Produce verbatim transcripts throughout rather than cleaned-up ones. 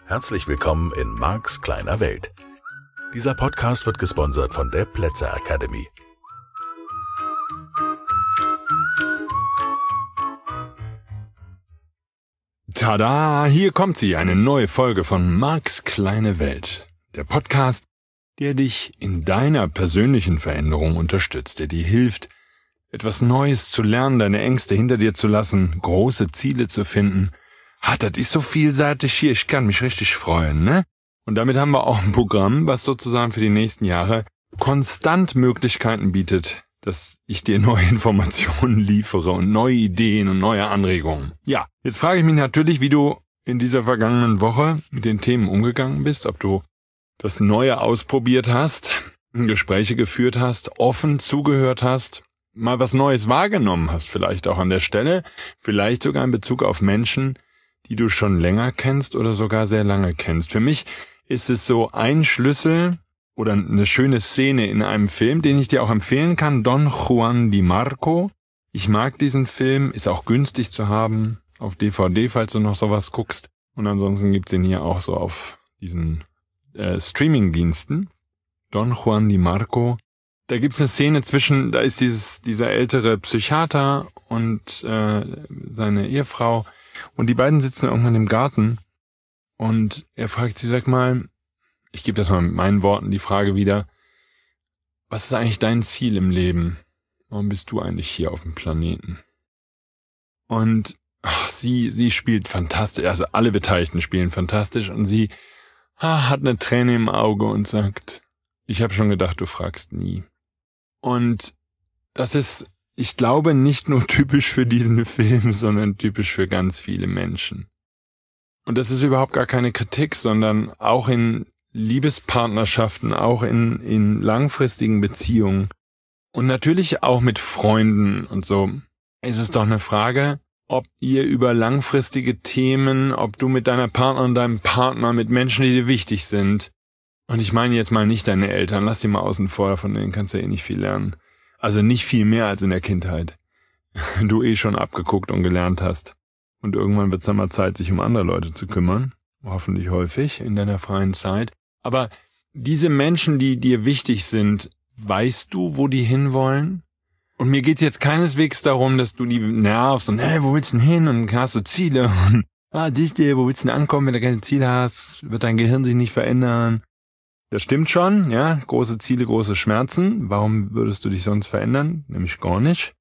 Herzlich willkommen in Marks kleiner Welt. Dieser Podcast wird gesponsert von der Plätzer Academy. Tada, hier kommt sie, eine neue Folge von Marks kleine Welt. Der Podcast, der dich in deiner persönlichen Veränderung unterstützt, der dir hilft, etwas Neues zu lernen, deine Ängste hinter dir zu lassen, große Ziele zu finden. Ah, das ist so vielseitig hier, ich kann mich richtig freuen, ne? Und damit haben wir auch ein Programm, was sozusagen für die nächsten Jahre konstant Möglichkeiten bietet, dass ich dir neue Informationen liefere und neue Ideen und neue Anregungen. Ja, jetzt frage ich mich natürlich, wie du in dieser vergangenen Woche mit den Themen umgegangen bist, ob du das Neue ausprobiert hast, Gespräche geführt hast, offen zugehört hast, mal was Neues wahrgenommen hast, vielleicht auch an der Stelle, vielleicht sogar in Bezug auf Menschen, die du schon länger kennst oder sogar sehr lange kennst. Für mich ist es so ein Schlüssel oder eine schöne Szene in einem Film, den ich dir auch empfehlen kann, Don Juan Di Marco. Ich mag diesen Film, ist auch günstig zu haben auf D V D, falls du noch sowas guckst. Und ansonsten gibt's ihn hier auch so auf diesen äh, Streaming-Diensten. Don Juan Di Marco. Da gibt's eine Szene zwischen, da ist dieses dieser ältere Psychiater und äh, seine Ehefrau. Und die beiden sitzen irgendwann im Garten und er fragt sie, sag mal, ich gebe das mal mit meinen Worten die Frage wieder, was ist eigentlich dein Ziel im Leben? Warum bist du eigentlich hier auf dem Planeten? Und ach, sie sie spielt fantastisch, also alle Beteiligten spielen fantastisch und sie ah, hat eine Träne im Auge und sagt, ich habe schon gedacht, du fragst nie. Und das ist, ich glaube, nicht nur typisch für diesen Film, sondern typisch für ganz viele Menschen. Und das ist überhaupt gar keine Kritik, sondern auch in Liebespartnerschaften, auch in, in langfristigen Beziehungen und natürlich auch mit Freunden und so, ist es doch eine Frage, ob ihr über langfristige Themen, ob du mit deiner Partnerin, deinem Partner, mit Menschen, die dir wichtig sind, und ich meine jetzt mal nicht deine Eltern, lass die mal außen vor, von denen kannst du ja eh nicht viel lernen. Also nicht viel mehr als in der Kindheit. Du eh schon abgeguckt und gelernt hast. Und irgendwann wird es dann mal Zeit, sich um andere Leute zu kümmern. Hoffentlich häufig in deiner freien Zeit. Aber diese Menschen, die dir wichtig sind, weißt du, wo die hinwollen? Und mir geht's jetzt keineswegs darum, dass du die nervst und, hey, wo willst du denn hin? Und hast du Ziele? Und, ah, siehst du, wo willst du denn ankommen, wenn du keine Ziele hast? Wird dein Gehirn sich nicht verändern? Das stimmt schon, ja, große Ziele, große Schmerzen. Warum würdest du dich sonst verändern? Nämlich gar nicht.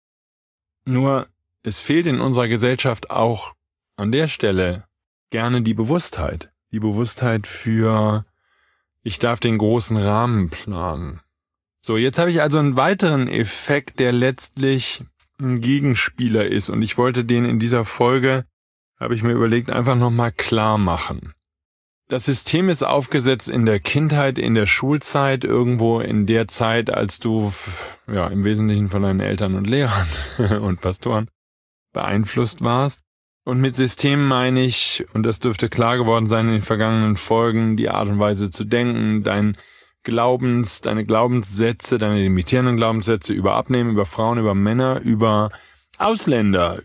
Nur, es fehlt in unserer Gesellschaft auch an der Stelle gerne die Bewusstheit. Die Bewusstheit für, ich darf den großen Rahmen planen. So, jetzt habe ich also einen weiteren Effekt, der letztlich ein Gegenspieler ist. Und ich wollte den in dieser Folge, habe ich mir überlegt, einfach nochmal klar machen. Das System ist aufgesetzt in der Kindheit, in der Schulzeit, irgendwo in der Zeit, als du ja im Wesentlichen von deinen Eltern und Lehrern und Pastoren beeinflusst warst. Und mit System meine ich, und das dürfte klar geworden sein in den vergangenen Folgen, die Art und Weise zu denken, dein Glaubens, deine Glaubenssätze, deine limitierenden Glaubenssätze über Abnehmen, über Frauen, über Männer, über Ausländer,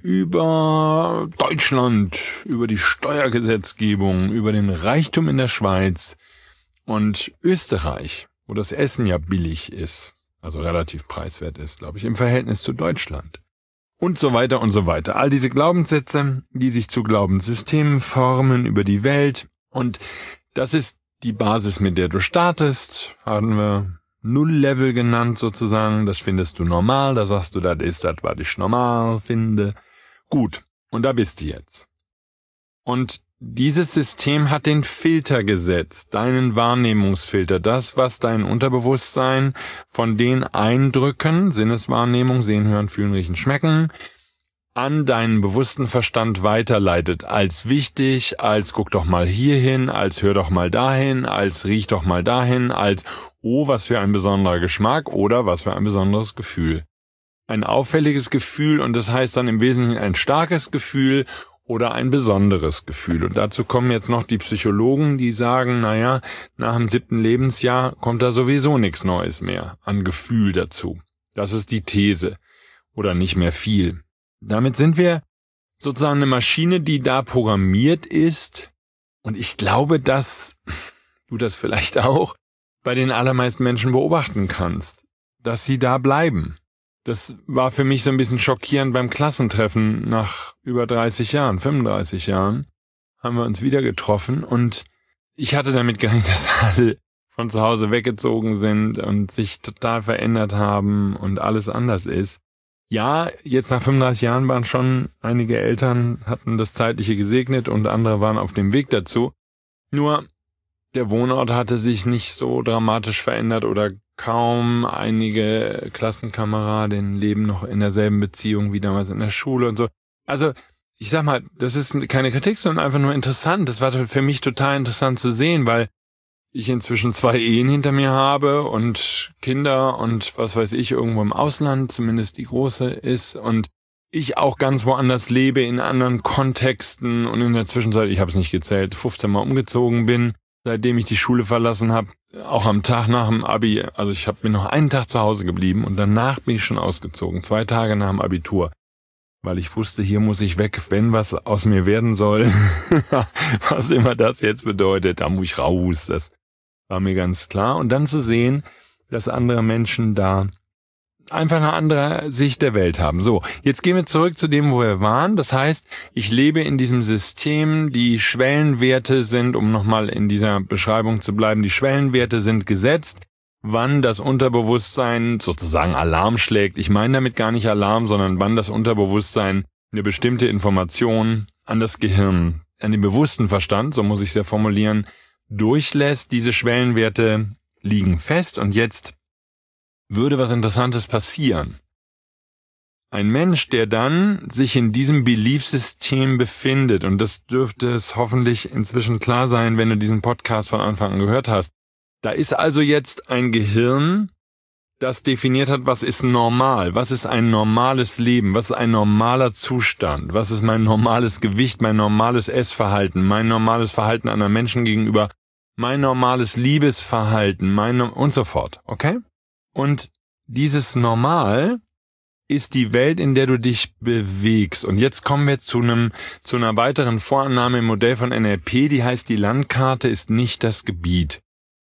über Deutschland, über die Steuergesetzgebung, über den Reichtum in der Schweiz und Österreich, wo das Essen ja billig ist, also relativ preiswert ist, glaube ich, im Verhältnis zu Deutschland. Und so weiter und so weiter. All diese Glaubenssätze, die sich zu Glaubenssystemen formen über die Welt. Und das ist die Basis, mit der du startest, haben wir Null-Level genannt sozusagen, das findest du normal, da sagst du, das ist das, was ich normal finde. Gut, und da bist du jetzt. Und dieses System hat den Filter gesetzt, deinen Wahrnehmungsfilter, das, was dein Unterbewusstsein von den Eindrücken, Sinneswahrnehmung, sehen, hören, fühlen, riechen, schmecken, an deinen bewussten Verstand weiterleitet, als wichtig, als guck doch mal hierhin, als hör doch mal dahin, als riech doch mal dahin, als oh, was für ein besonderer Geschmack oder was für ein besonderes Gefühl. Ein auffälliges Gefühl und das heißt dann im Wesentlichen ein starkes Gefühl oder ein besonderes Gefühl. Und dazu kommen jetzt noch die Psychologen, die sagen, naja, nach dem siebten Lebensjahr kommt da sowieso nichts Neues mehr an Gefühl dazu. Das ist die These. Oder nicht mehr viel. Damit sind wir sozusagen eine Maschine, die da programmiert ist, Und ich glaube, dass du das vielleicht auch bei den allermeisten Menschen beobachten kannst, dass sie da bleiben. Das war für mich so ein bisschen schockierend beim Klassentreffen nach über dreißig Jahren, fünfunddreißig Jahren, haben wir uns wieder getroffen und ich hatte damit gerechnet, dass alle von zu Hause weggezogen sind und sich total verändert haben und alles anders ist. Ja, jetzt nach fünfunddreißig Jahren waren schon einige Eltern, hatten das Zeitliche gesegnet und andere waren auf dem Weg dazu. Nur der Wohnort hatte sich nicht so dramatisch verändert oder kaum. Einige Klassenkameraden leben noch in derselben Beziehung wie damals in der Schule und so. Also ich sag mal, das ist keine Kritik, sondern einfach nur interessant. Das war für mich total interessant zu sehen, weil ich inzwischen zwei Ehen hinter mir habe und Kinder und was weiß ich, irgendwo im Ausland, zumindest die große ist, und ich auch ganz woanders lebe, in anderen Kontexten und in der Zwischenzeit, ich habe es nicht gezählt, fünfzehn Mal umgezogen bin, seitdem ich die Schule verlassen habe, auch am Tag nach dem Abi, also ich habe mir noch einen Tag zu Hause geblieben und danach bin ich schon ausgezogen, zwei Tage nach dem Abitur, weil ich wusste, hier muss ich weg, wenn was aus mir werden soll, was immer das jetzt bedeutet, da muss ich raus, das war mir ganz klar. Und dann zu sehen, dass andere Menschen da einfach eine andere Sicht der Welt haben. So, jetzt gehen wir zurück zu dem, wo wir waren. Das heißt, ich lebe in diesem System, die Schwellenwerte sind, um nochmal in dieser Beschreibung zu bleiben, die Schwellenwerte sind gesetzt, wann das Unterbewusstsein sozusagen Alarm schlägt. Ich meine damit gar nicht Alarm, sondern wann das Unterbewusstsein eine bestimmte Information an das Gehirn, an den bewussten Verstand, so muss ich es ja formulieren, durchlässt. Diese Schwellenwerte liegen fest und jetzt würde was Interessantes passieren. Ein Mensch, der dann sich in diesem Beliefsystem befindet, und das dürfte es hoffentlich inzwischen klar sein, wenn du diesen Podcast von Anfang an gehört hast, da ist also jetzt ein Gehirn, das definiert hat, was ist normal, was ist ein normales Leben, was ist ein normaler Zustand, was ist mein normales Gewicht, mein normales Essverhalten, mein normales Verhalten anderen Menschen gegenüber, mein normales Liebesverhalten, mein und so fort, okay? Und dieses Normal ist die Welt, in der du dich bewegst. Und jetzt kommen wir zu einem zu einer weiteren Vorannahme im Modell von N L P, die heißt, die Landkarte ist nicht das Gebiet.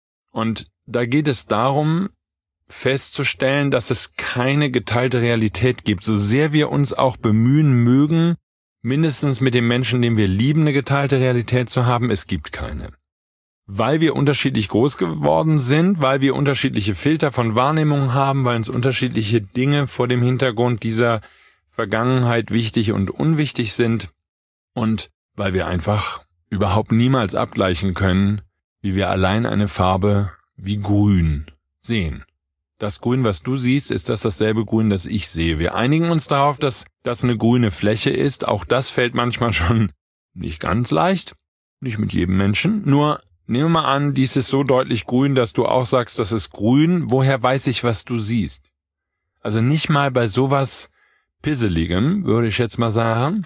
Und da geht es darum, festzustellen, dass es keine geteilte Realität gibt. So sehr wir uns auch bemühen mögen, mindestens mit dem Menschen, den wir lieben, eine geteilte Realität zu haben, es gibt keine. Weil wir unterschiedlich groß geworden sind, weil wir unterschiedliche Filter von Wahrnehmung haben, weil uns unterschiedliche Dinge vor dem Hintergrund dieser Vergangenheit wichtig und unwichtig sind und weil wir einfach überhaupt niemals abgleichen können, wie wir allein eine Farbe wie Grün sehen. Das Grün, was du siehst, ist das dasselbe Grün, das ich sehe. Wir einigen uns darauf, dass das eine grüne Fläche ist. Auch das fällt manchmal schon nicht ganz leicht, nicht mit jedem Menschen. Nur nehmen wir mal an, dies ist so deutlich grün, dass du auch sagst, das ist grün. Woher weiß ich, was du siehst? Also nicht mal bei sowas Pisseligem, würde ich jetzt mal sagen,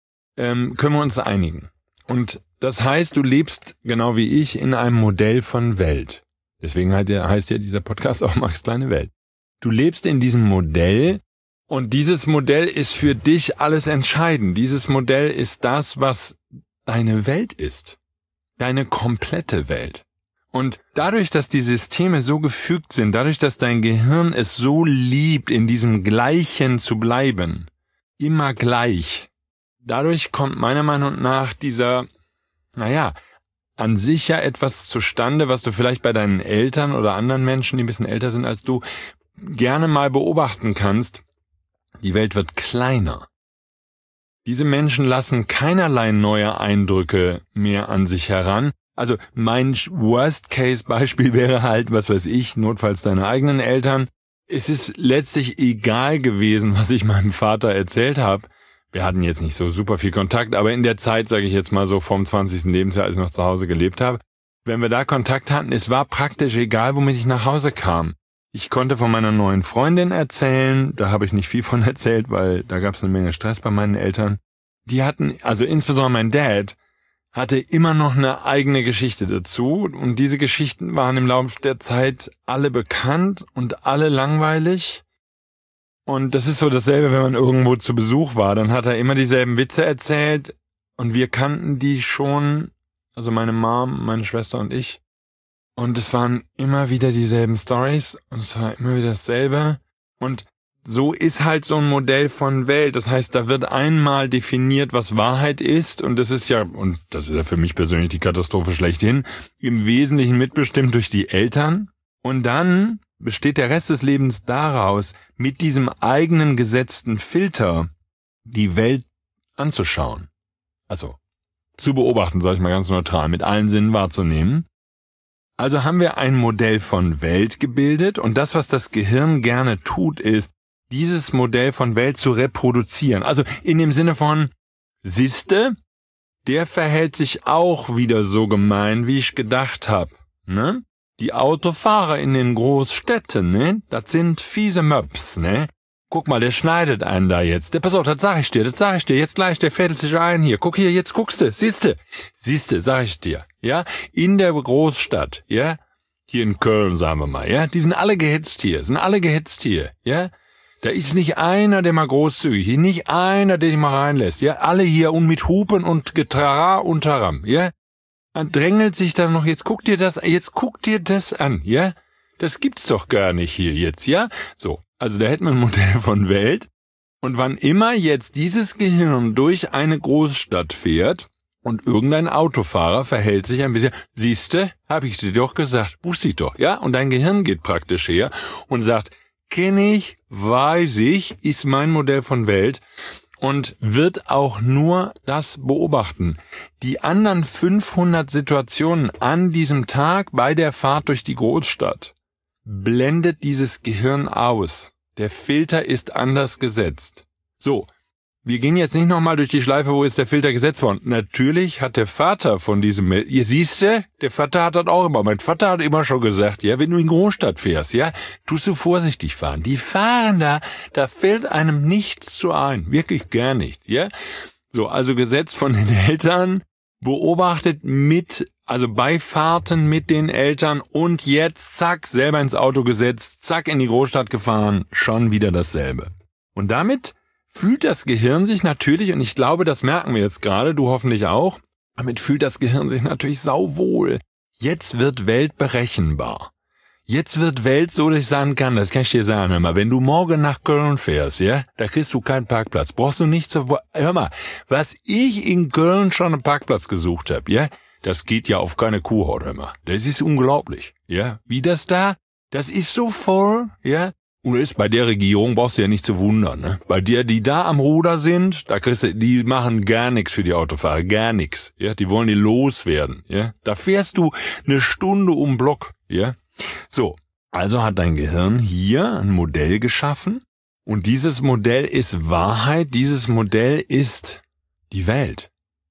ähm, können wir uns einigen. Und das heißt, du lebst, genau wie ich, in einem Modell von Welt. Deswegen heißt ja dieser Podcast auch Max kleine Welt. Du lebst in diesem Modell und dieses Modell ist für dich alles entscheidend. Dieses Modell ist das, was deine Welt ist. Deine komplette Welt. Und dadurch, dass die Systeme so gefügt sind, dadurch, dass dein Gehirn es so liebt, in diesem Gleichen zu bleiben, immer gleich, dadurch kommt meiner Meinung nach dieser, naja, an sich ja etwas zustande, was du vielleicht bei deinen Eltern oder anderen Menschen, die ein bisschen älter sind als du, gerne mal beobachten kannst. Die Welt wird kleiner. Diese Menschen lassen keinerlei neue Eindrücke mehr an sich heran. Also mein Worst-Case-Beispiel wäre halt, was weiß ich, notfalls deine eigenen Eltern. Es ist letztlich egal gewesen, was ich meinem Vater erzählt habe. Wir hatten jetzt nicht so super viel Kontakt, aber in der Zeit, sage ich jetzt mal so vom zwanzigsten Lebensjahr, als ich noch zu Hause gelebt habe, wenn wir da Kontakt hatten, es war praktisch egal, womit ich nach Hause kam. Ich konnte von meiner neuen Freundin erzählen, da habe ich nicht viel von erzählt, weil da gab es eine Menge Stress bei meinen Eltern. Die hatten, also insbesondere mein Dad, hatte immer noch eine eigene Geschichte dazu und diese Geschichten waren im Laufe der Zeit alle bekannt und alle langweilig. Und das ist so dasselbe, wenn man irgendwo zu Besuch war, dann hat er immer dieselben Witze erzählt und wir kannten die schon also meine Mom, meine Schwester und ich. Und es waren immer wieder dieselben Stories und es war immer wieder dasselbe. Und so ist halt so ein Modell von Welt. Das heißt, da wird einmal definiert, was Wahrheit ist. Und das ist ja, und das ist ja für mich persönlich die Katastrophe schlechthin, im Wesentlichen mitbestimmt durch die Eltern. Und dann besteht der Rest des Lebens daraus, mit diesem eigenen gesetzten Filter die Welt anzuschauen. Also zu beobachten, sage ich mal ganz neutral, mit allen Sinnen wahrzunehmen. Also haben wir ein Modell von Welt gebildet und das, was das Gehirn gerne tut, ist, dieses Modell von Welt zu reproduzieren. Also in dem Sinne von, siehste, der verhält sich auch wieder so gemein, wie ich gedacht hab, ne? Die Autofahrer in den Großstädten, ne? Das sind fiese Möps, ne? Guck mal, der schneidet einen da jetzt. Der, pass auf, das sag ich dir, das sag ich dir. Jetzt gleich, der fädelt sich ein hier. Guck hier, jetzt guckst du, siehste. Siehste, sag ich dir, ja? In der Großstadt, ja? Hier in Köln, sagen wir mal, ja? Die sind alle gehetzt hier, sind alle gehetzt hier, ja? Da ist nicht einer, der mal großzügig, nicht einer, der dich mal reinlässt, ja? Alle hier und mit Hupen und Getrara und Taram, ja? Dann drängelt sich da noch, jetzt guck dir das, jetzt guck dir das an, ja? Das gibt's doch gar nicht hier jetzt, ja? So, also da hätten wir ein Modell von Welt. Und wann immer jetzt dieses Gehirn durch eine Großstadt fährt und irgendein Autofahrer verhält sich ein bisschen, siehste, hab ich dir doch gesagt, wusste ich doch, ja? Und dein Gehirn geht praktisch her und sagt, kenne ich, weiß ich, ist mein Modell von Welt und wird auch nur das beobachten. Die anderen fünfhundert Situationen an diesem Tag bei der Fahrt durch die Großstadt blendet dieses Gehirn aus. Der Filter ist anders gesetzt. So, wir gehen jetzt nicht nochmal durch die Schleife, wo ist der Filter gesetzt worden. Natürlich hat der Vater von diesem, ihr siehste, der Vater hat das auch immer, mein Vater hat immer schon gesagt, ja, wenn du in Großstadt fährst, ja, tust du vorsichtig fahren. Die fahren da, da fällt einem nichts zu ein, wirklich gar nichts, ja. So, also Gesetz von den Eltern, beobachtet mit, also bei Fahrten mit den Eltern und jetzt, zack, selber ins Auto gesetzt, zack, in die Großstadt gefahren, schon wieder dasselbe. Und damit fühlt das Gehirn sich natürlich, und ich glaube, das merken wir jetzt gerade, du hoffentlich auch, damit fühlt das Gehirn sich natürlich sauwohl. Jetzt wird Welt berechenbar. Jetzt wird Welt so, dass ich sagen kann, das kann ich dir sagen, hör mal, wenn du morgen nach Köln fährst, ja, da kriegst du keinen Parkplatz. Brauchst du nicht zu, hör mal, was ich in Köln schon einen Parkplatz gesucht habe, ja, das geht ja auf keine Kuhhaut, hör mal. Das ist unglaublich, ja. Wie das da, das ist so voll, ja. Und ist bei der Regierung brauchst du ja nicht zu wundern, ne? Bei der, die da am Ruder sind, da kriegst du, die machen gar nichts für die Autofahrer, gar nichts, ja. Die wollen die loswerden, ja. Da fährst du eine Stunde um Block, ja. So, also hat dein Gehirn hier ein Modell geschaffen und dieses Modell ist Wahrheit, dieses Modell ist die Welt.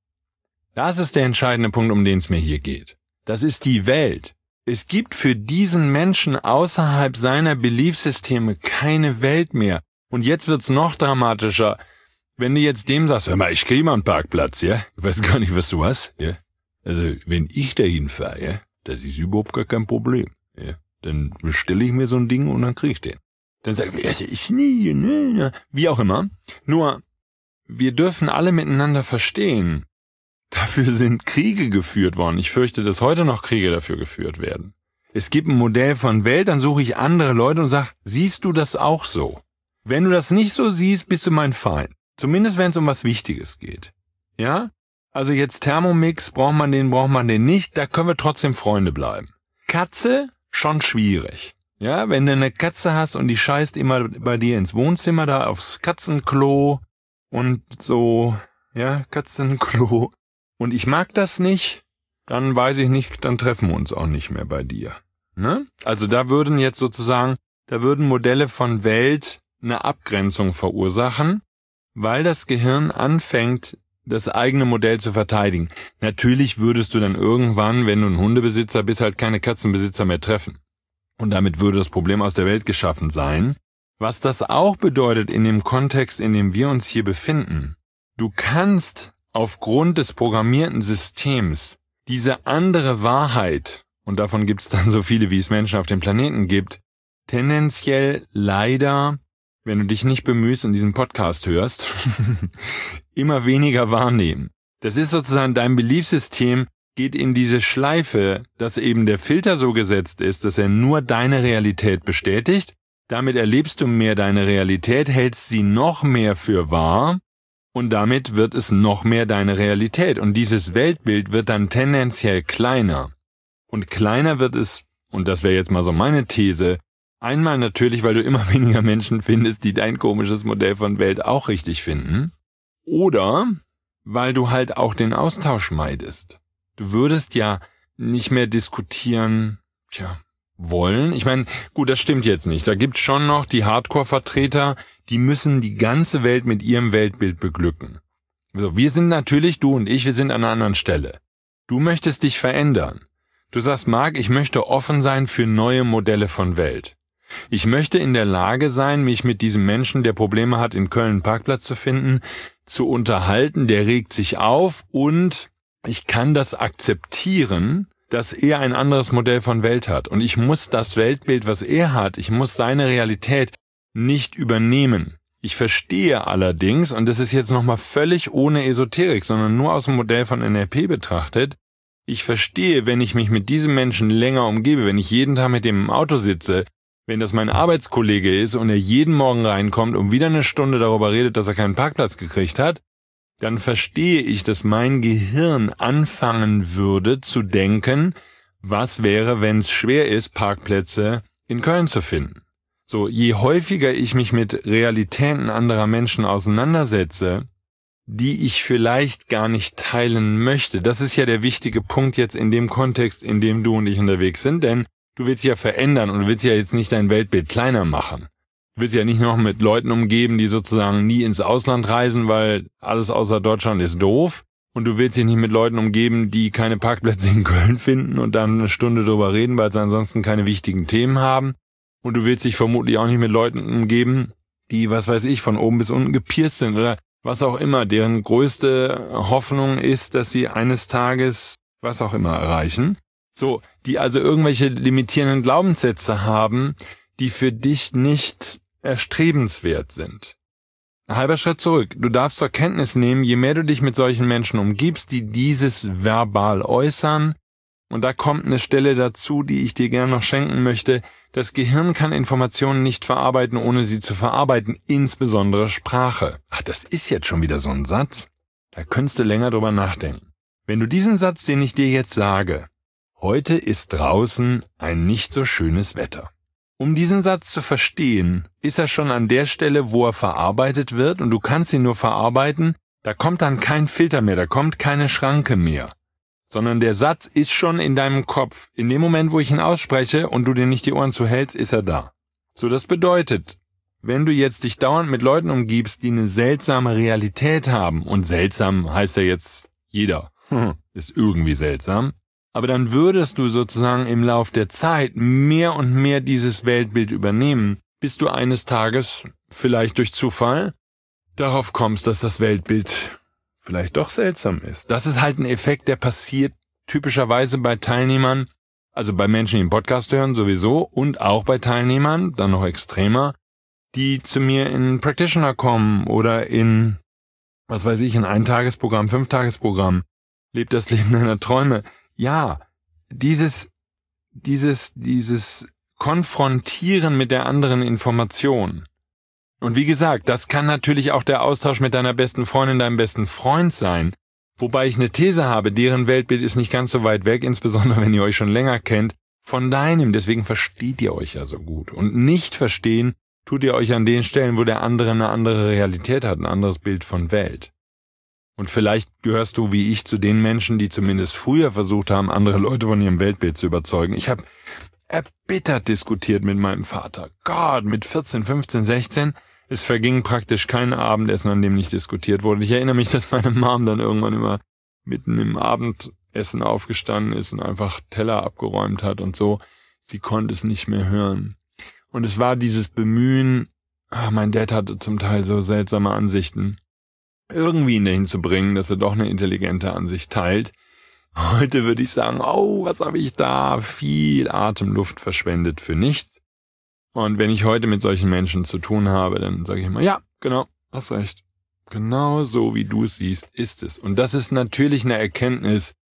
Das ist der entscheidende Punkt, um den es mir hier geht. Das ist die Welt. Es gibt für diesen Menschen außerhalb seiner Beliefssysteme keine Welt mehr. Und jetzt wird's noch dramatischer, wenn du jetzt dem sagst, hör mal, ich krieg mal einen Parkplatz, ja? Ich weiß gar nicht, was du hast, ja? Also, wenn ich dahin fahre, ja, das ist überhaupt gar kein Problem. Ja, dann bestelle ich mir so ein Ding und dann kriege ich den. Dann sage ich, ich nie, ne, wie auch immer. Nur, wir dürfen alle miteinander verstehen. Dafür sind Kriege geführt worden. Ich fürchte, dass heute noch Kriege dafür geführt werden. Es gibt ein Modell von Welt, dann suche ich andere Leute und sage, siehst du das auch so? Wenn du das nicht so siehst, bist du mein Feind. Zumindest wenn es um was Wichtiges geht. Ja? Also jetzt Thermomix, braucht man den, braucht man den nicht, da können wir trotzdem Freunde bleiben. Katze? Schon schwierig. Ja, wenn du eine Katze hast und die scheißt immer bei dir ins Wohnzimmer, da aufs Katzenklo und so, ja, Katzenklo. Und ich mag das nicht, dann weiß ich nicht, dann treffen wir uns auch nicht mehr bei dir. Ne? Also da würden jetzt sozusagen, da würden Modelle von Welt eine Abgrenzung verursachen, weil das Gehirn anfängt, das eigene Modell zu verteidigen. Natürlich würdest du dann irgendwann, wenn du ein Hundebesitzer bist, halt keine Katzenbesitzer mehr treffen. Und damit würde das Problem aus der Welt geschaffen sein. Was das auch bedeutet in dem Kontext, in dem wir uns hier befinden. Du kannst aufgrund des programmierten Systems diese andere Wahrheit, und davon gibt es dann so viele, wie es Menschen auf dem Planeten gibt, tendenziell leider, wenn du dich nicht bemühst und diesen Podcast hörst, immer weniger wahrnehmen. Das ist sozusagen dein Beliefssystem, geht in diese Schleife, dass eben der Filter so gesetzt ist, dass er nur deine Realität bestätigt. Damit erlebst du mehr deine Realität, hältst sie noch mehr für wahr und damit wird es noch mehr deine Realität. Und dieses Weltbild wird dann tendenziell kleiner. Und kleiner wird es, und das wäre jetzt mal so meine These, einmal natürlich, weil du immer weniger Menschen findest, die dein komisches Modell von Welt auch richtig finden. Oder weil du halt auch den Austausch meidest. Du würdest ja nicht mehr diskutieren, tja, wollen. Ich meine, gut, das stimmt jetzt nicht. Da gibt's schon noch die Hardcore-Vertreter, die müssen die ganze Welt mit ihrem Weltbild beglücken. So, wir sind natürlich, du und ich, wir sind an einer anderen Stelle. Du möchtest dich verändern. Du sagst, Marc, ich möchte offen sein für neue Modelle von Welt. Ich möchte in der Lage sein, mich mit diesem Menschen, der Probleme hat, in Köln einen Parkplatz zu finden, zu unterhalten, der regt sich auf und ich kann das akzeptieren, dass er ein anderes Modell von Welt hat. Und ich muss das Weltbild, was er hat, ich muss seine Realität nicht übernehmen. Ich verstehe allerdings, und das ist jetzt nochmal völlig ohne Esoterik, sondern nur aus dem Modell von N L P betrachtet, ich verstehe, wenn ich mich mit diesem Menschen länger umgebe, wenn ich jeden Tag mit dem im Auto sitze, wenn das mein Arbeitskollege ist und er jeden Morgen reinkommt und wieder eine Stunde darüber redet, dass er keinen Parkplatz gekriegt hat, dann verstehe ich, dass mein Gehirn anfangen würde zu denken, was wäre, wenn es schwer ist, Parkplätze in Köln zu finden. So, je häufiger ich mich mit Realitäten anderer Menschen auseinandersetze, die ich vielleicht gar nicht teilen möchte, das ist ja der wichtige Punkt jetzt in dem Kontext, in dem du und ich unterwegs sind, denn du willst ja verändern und du willst ja jetzt nicht dein Weltbild kleiner machen. Du willst ja nicht noch mit Leuten umgeben, die sozusagen nie ins Ausland reisen, weil alles außer Deutschland ist doof. Und du willst dich nicht mit Leuten umgeben, die keine Parkplätze in Köln finden und dann eine Stunde drüber reden, weil sie ansonsten keine wichtigen Themen haben. Und du willst dich vermutlich auch nicht mit Leuten umgeben, die, was weiß ich, von oben bis unten gepierst sind oder was auch immer, deren größte Hoffnung ist, dass sie eines Tages was auch immer erreichen. So, die also irgendwelche limitierenden Glaubenssätze haben, die für dich nicht erstrebenswert sind. Ein halber Schritt zurück. Du darfst zur Kenntnis nehmen, je mehr du dich mit solchen Menschen umgibst, die dieses verbal äußern, und da kommt eine Stelle dazu, die ich dir gerne noch schenken möchte, das Gehirn kann Informationen nicht verarbeiten, ohne sie zu verarbeiten, insbesondere Sprache. Ach, das ist jetzt schon wieder so ein Satz. Da könntest du länger drüber nachdenken. Wenn du diesen Satz, den ich dir jetzt sage, heute ist draußen ein nicht so schönes Wetter. Um diesen Satz zu verstehen, ist er schon an der Stelle, wo er verarbeitet wird, und du kannst ihn nur verarbeiten, da kommt dann kein Filter mehr, da kommt keine Schranke mehr, sondern der Satz ist schon in deinem Kopf. In dem Moment, wo ich ihn ausspreche und du dir nicht die Ohren zuhältst, ist er da. So, das bedeutet, wenn du jetzt dich dauernd mit Leuten umgibst, die eine seltsame Realität haben, und seltsam heißt ja jetzt jeder, ist irgendwie seltsam, aber dann würdest du sozusagen im Lauf der Zeit mehr und mehr dieses Weltbild übernehmen, bis du eines Tages, vielleicht durch Zufall, darauf kommst, dass das Weltbild vielleicht doch seltsam ist. Das ist halt ein Effekt, der passiert typischerweise bei Teilnehmern, also bei Menschen, die den Podcast hören sowieso, und auch bei Teilnehmern, dann noch extremer, die zu mir in Practitioner kommen oder in, was weiß ich, in Eintagesprogramm, Fünftagesprogramm, lebt das Leben deiner Träume. Ja, dieses, dieses, dieses Konfrontieren mit der anderen Information. Und wie gesagt, das kann natürlich auch der Austausch mit deiner besten Freundin, deinem besten Freund sein. Wobei ich eine These habe, deren Weltbild ist nicht ganz so weit weg, insbesondere wenn ihr euch schon länger kennt, von deinem. Deswegen versteht ihr euch ja so gut. Und nicht verstehen tut ihr euch an den Stellen, wo der andere eine andere Realität hat, ein anderes Bild von Welt. Und vielleicht gehörst du wie ich zu den Menschen, die zumindest früher versucht haben, andere Leute von ihrem Weltbild zu überzeugen. Ich habe erbittert diskutiert mit meinem Vater. Gott, mit vierzehn, fünfzehn, sechzehn. Es verging praktisch kein Abendessen, an dem nicht diskutiert wurde. Ich erinnere mich, dass meine Mom dann irgendwann immer mitten im Abendessen aufgestanden ist und einfach Teller abgeräumt hat und so. Sie konnte es nicht mehr hören. Und es war dieses Bemühen, ach, mein Dad hatte zum Teil so seltsame Ansichten, irgendwie ihn dahin zu bringen, dass er doch eine intelligente Ansicht teilt. Heute würde ich sagen, oh, was habe ich da? Viel Atemluft verschwendet für nichts. Und wenn ich heute mit solchen Menschen zu tun habe, dann sage ich immer, ja, genau, hast recht. Genau so, wie du es siehst, ist es. Und das ist natürlich eine Erkenntnis,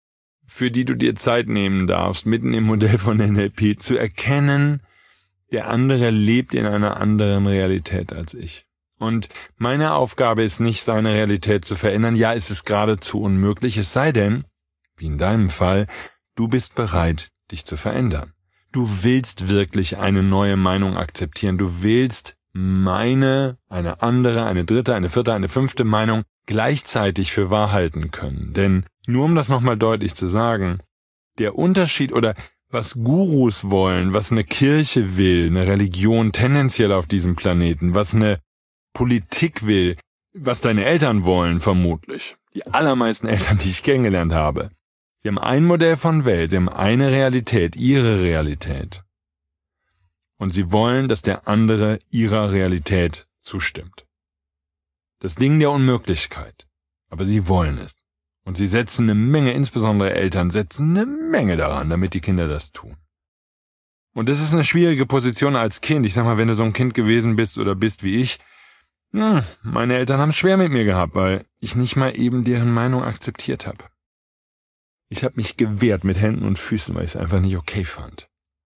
für die du dir Zeit nehmen darfst, mitten im Modell von N L P, zu erkennen, der andere lebt in einer anderen Realität als ich. Und meine Aufgabe ist nicht, seine Realität zu verändern. Ja, es ist geradezu unmöglich, es sei denn, wie in deinem Fall, du bist bereit, dich zu verändern. Du willst wirklich eine neue Meinung akzeptieren. Du willst meine, eine andere, eine dritte, eine vierte, eine fünfte Meinung gleichzeitig für wahr halten können. Denn nur um das nochmal deutlich zu sagen, der Unterschied oder was Gurus wollen, was eine Kirche will, eine Religion tendenziell auf diesem Planeten, was eine Politik will, was deine Eltern wollen vermutlich, die allermeisten Eltern, die ich kennengelernt habe, sie haben ein Modell von Welt, sie haben eine Realität, ihre Realität. Und sie wollen, dass der andere ihrer Realität zustimmt. Das Ding der Unmöglichkeit. Aber sie wollen es. Und sie setzen eine Menge, insbesondere Eltern, setzen eine Menge daran, damit die Kinder das tun. Und das ist eine schwierige Position als Kind. Ich sag mal, wenn du so ein Kind gewesen bist oder bist wie ich, hm, meine Eltern haben es schwer mit mir gehabt, weil ich nicht mal eben deren Meinung akzeptiert habe. Ich habe mich gewehrt mit Händen und Füßen, weil ich es einfach nicht okay fand.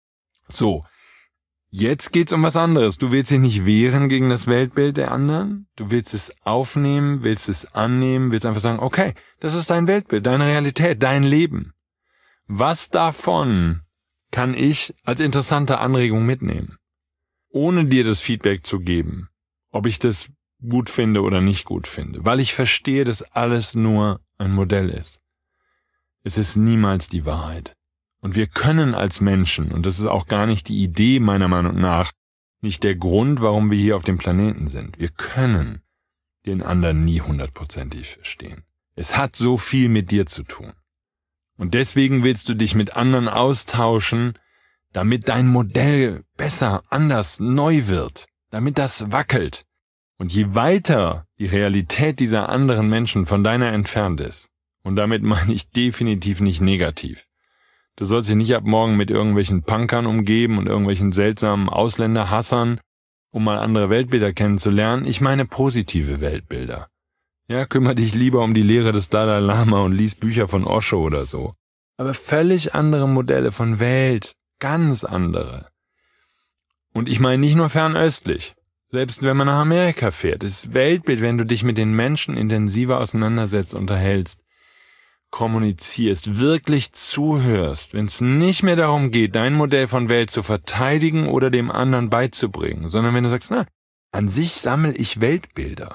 So, jetzt geht's um was anderes. Du willst dich nicht wehren gegen das Weltbild der anderen. Du willst es aufnehmen, willst es annehmen, willst einfach sagen, okay, das ist dein Weltbild, deine Realität, dein Leben. Was davon kann ich als interessante Anregung mitnehmen? Ohne dir das Feedback zu geben, ob ich das gut finde oder nicht gut finde. Weil ich verstehe, dass alles nur ein Modell ist. Es ist niemals die Wahrheit. Und wir können als Menschen, und das ist auch gar nicht die Idee meiner Meinung nach, nicht der Grund, warum wir hier auf dem Planeten sind. Wir können den anderen nie hundertprozentig verstehen. Es hat so viel mit dir zu tun. Und deswegen willst du dich mit anderen austauschen, damit dein Modell besser, anders, neu wird, damit das wackelt. Und je weiter die Realität dieser anderen Menschen von deiner entfernt ist, und damit meine ich definitiv nicht negativ, du sollst dich nicht ab morgen mit irgendwelchen Punkern umgeben und irgendwelchen seltsamen Ausländerhassern, um mal andere Weltbilder kennenzulernen. Ich meine positive Weltbilder. Ja, kümmere dich lieber um die Lehre des Dalai Lama und lies Bücher von Osho oder so. Aber völlig andere Modelle von Welt. Ganz andere. Und ich meine nicht nur fernöstlich. Selbst wenn man nach Amerika fährt, das Weltbild, wenn du dich mit den Menschen intensiver auseinandersetzt, unterhältst, kommunizierst, wirklich zuhörst, wenn es nicht mehr darum geht, dein Modell von Welt zu verteidigen oder dem anderen beizubringen, sondern wenn du sagst, na, an sich sammle ich Weltbilder.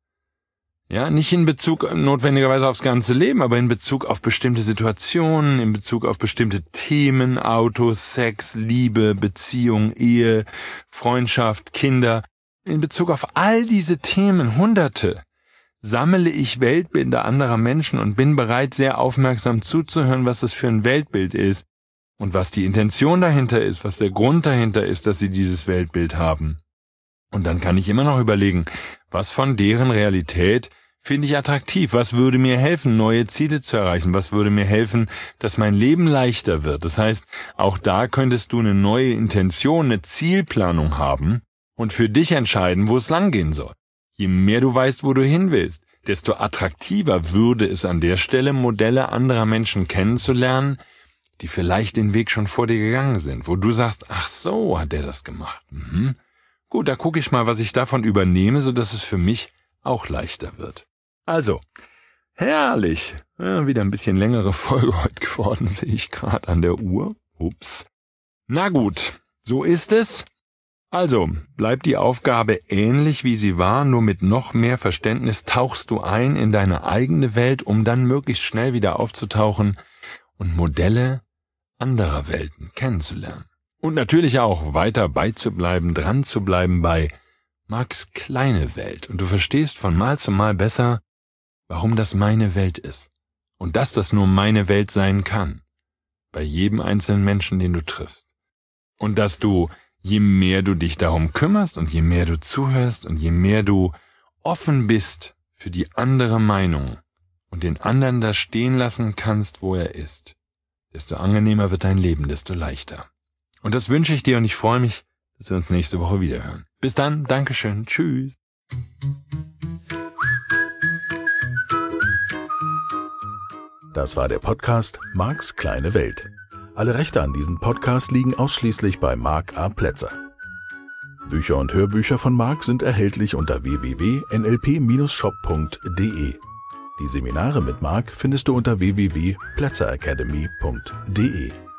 Ja, nicht in Bezug notwendigerweise aufs ganze Leben, aber in Bezug auf bestimmte Situationen, in Bezug auf bestimmte Themen, Autos, Sex, Liebe, Beziehung, Ehe, Freundschaft, Kinder, in Bezug auf all diese Themen, Hunderte, sammle ich Weltbilder anderer Menschen und bin bereit, sehr aufmerksam zuzuhören, was das für ein Weltbild ist und was die Intention dahinter ist, was der Grund dahinter ist, dass sie dieses Weltbild haben. Und dann kann ich immer noch überlegen, was von deren Realität finde ich attraktiv, was würde mir helfen, neue Ziele zu erreichen, was würde mir helfen, dass mein Leben leichter wird. Das heißt, auch da könntest du eine neue Intention, eine Zielplanung haben und für dich entscheiden, wo es langgehen soll. Je mehr du weißt, wo du hin willst, desto attraktiver würde es an der Stelle, Modelle anderer Menschen kennenzulernen, die vielleicht den Weg schon vor dir gegangen sind, wo du sagst, ach so, hat der das gemacht. Mhm. Gut, da gucke ich mal, was ich davon übernehme, sodass es für mich auch leichter wird. Also, herrlich. Ja, wieder ein bisschen längere Folge heute geworden, sehe ich gerade an der Uhr. Ups. Na gut, so ist es. Also, bleibt die Aufgabe ähnlich wie sie war, nur mit noch mehr Verständnis tauchst du ein in deine eigene Welt, um dann möglichst schnell wieder aufzutauchen und Modelle anderer Welten kennenzulernen. Und natürlich auch weiter beizubleiben, dran zu bleiben bei Max' kleine Welt. Und du verstehst von Mal zu Mal besser, warum das meine Welt ist. Und dass das nur meine Welt sein kann. Bei jedem einzelnen Menschen, den du triffst. Und dass du, je mehr du dich darum kümmerst und je mehr du zuhörst und je mehr du offen bist für die andere Meinung und den anderen da stehen lassen kannst, wo er ist, desto angenehmer wird dein Leben, desto leichter. Und das wünsche ich dir und ich freue mich, dass wir uns nächste Woche wieder hören. Bis dann, Dankeschön, tschüss. Das war der Podcast Marks kleine Welt. Alle Rechte an diesem Podcast liegen ausschließlich bei Mark A. Plätzer. Bücher und Hörbücher von Mark sind erhältlich unter w w w punkt n l p Bindestrich shop punkt d e. Die Seminare mit Mark findest du unter w w w punkt plätzer academy punkt d e.